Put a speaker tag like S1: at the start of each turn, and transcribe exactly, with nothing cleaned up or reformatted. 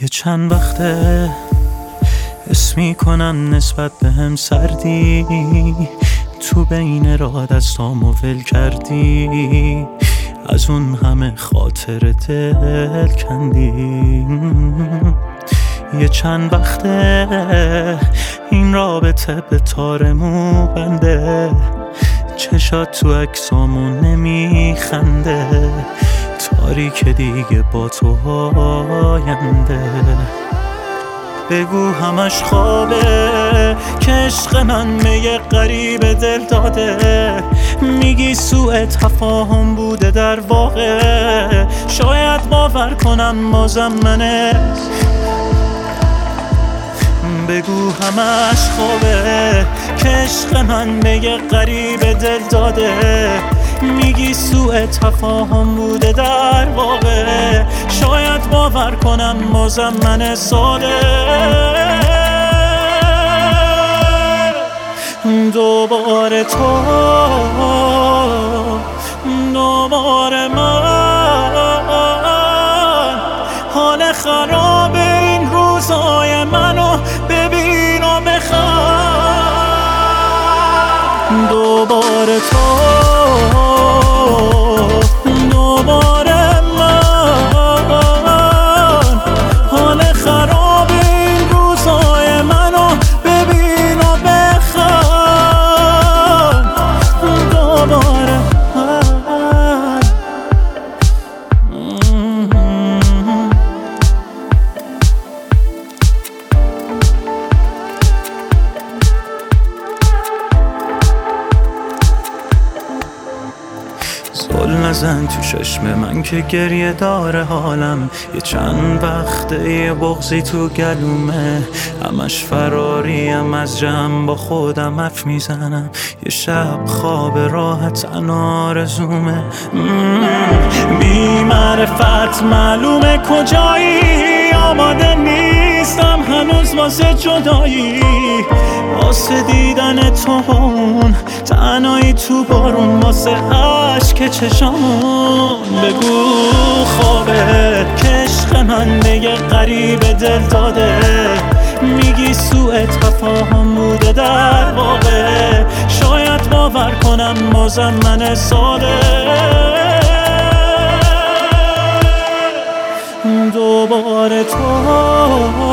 S1: یه چند وقته حس میکنم نسبت به هم سردی، تو بین راه دستامو ول کردی، از اون همه خاطر دل کندی. یه چند وقته این رابطه به تار مو بنده، چشات تو عکسامون نمیخنده، تاریک دیگه با تو آینده. بگو همش خوابه که عشق من به یه غریب دل داده، میگی سوء تفاهم بوده در واقع، شاید باور کنم بازم منه. بگو همش خوابه که عشق من به یه غریب دل داده، میگی سوء تفاهم بوده در واقع، شاید باور کنم بازم من ساده. دوباره تو دوباره من، حال خراب این روزای منو ببین و بخواه. دوباره تو دوباره من، حال خراب این روزای منو ببین و بخواه. دوباره من. زل نزن تو چشم من که گریه داره حالم، یه چند وقته یه بغضی تو گلومه، همش فراریم از جمع با خودم حرف میزنم، یه شب خواب راحت آرزومه. بی معرفت معلومه کجایی، آماده نیستم هنوز واسه جدایی، واسه دیدن تو اون تنهایی تو بارون، واسه عشق چشامون. بگو خوابه که عشق من به یه غریب دل داده، میگی سوء تفاهم بوده در واقع، شاید باور کنم بازم من ساده. دوباره تو